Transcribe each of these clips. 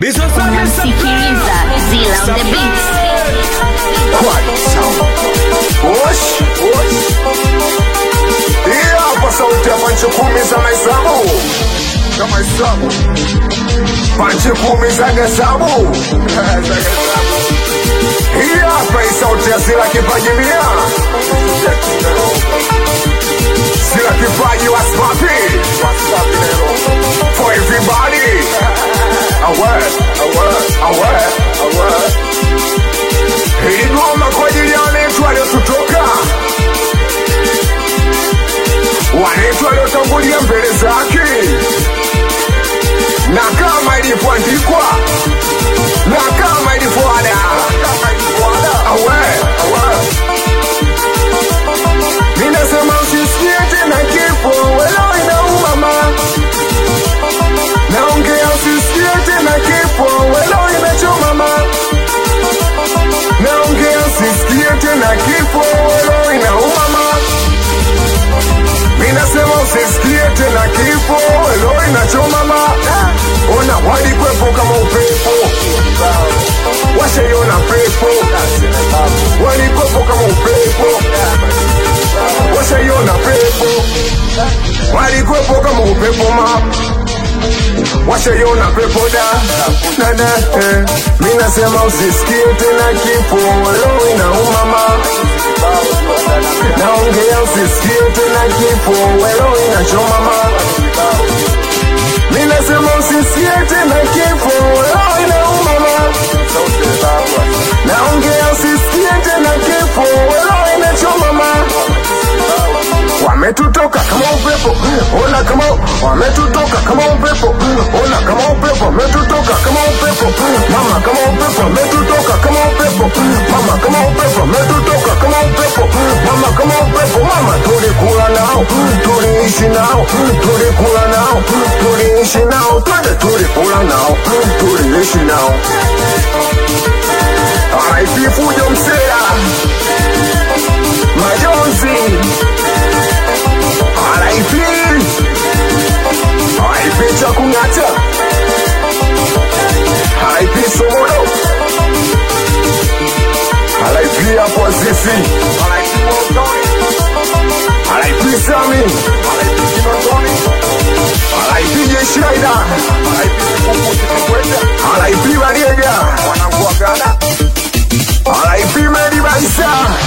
Unamsikiliza Zilla on the beats. Hapa sauti ya panchi 10 za maisabu. Kama isabu panchi 10 za gasabu. Hapa sauti ya Zilla kipajimia. Zilla kipaji waspapi. For everybody. Aware. Hii ngoma kwa ajili ya wanetu waliotutoka, wanetu waliotangulia mbele zake, na kama ilivyoandikwa, na kama ilivyoada. Aware. Ninasema usisikie tena kifo, welo inauma mama. Naongea usisikie tena kifo, welo inachoma mama. Naongea usisikie tena kifo, welo inauma mama. Ninasema usisikie tena kifo, welo inachoma mama. Ona walikwepo kama upepo, washaiona pepo. Walikwepo kama upepo, washaiona pepo. Walikwepo kama upepo ma, washaiona pepo da. Minasema usisikie tena kifo, welo inauma ma. Naongea usisikie tena kifo, welo inachoma ma. Minasema usisikie tena kifo, welo inauma ma. Naongea usisikie tena kifo, welo inachoma ma. Wametutoka kama upepo, ona kama wametutoka kama upepo, ona kama upepo, wametutoka kama upepo, mama kama upepo, wametutoka kama upepo, mama kama upepo, wametutoka kama upepo, mama kama upepo, mama tulikula nao, tuliishi nao, tulikula nao, tuliishi nao, tulikula nao, tuliishi nao. RIP Fujo Msela, Majonzi. RIP Chakungata, RIP Somodo, RIP Apo Zizi, RIP Sami, RIP Jeshaida, RIP Mariega, RIP Medi Baisa,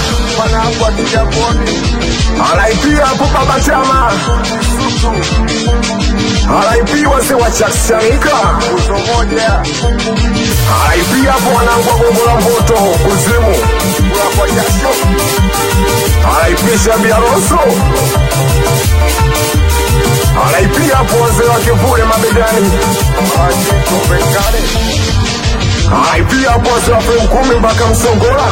RIP Apo Baba Chama, RIP wase wachakshanika, RIP hapo wanangu wa Gongo la Mboto kuzimu, RIP Shabi Alonso, RIP hapo wase wa Kivule mabegani, RIP hapo wase wa Frame 10 mpaka Msongola,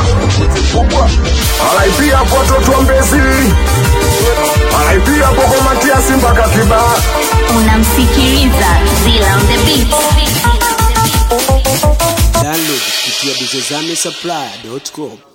RIP hapo watoto wa Mbezi, RIP hapo kwa Matiasi mpaka Kibaha. Unamsikiliza Zilla on the beats. Download kupitia bizozamisupply.com.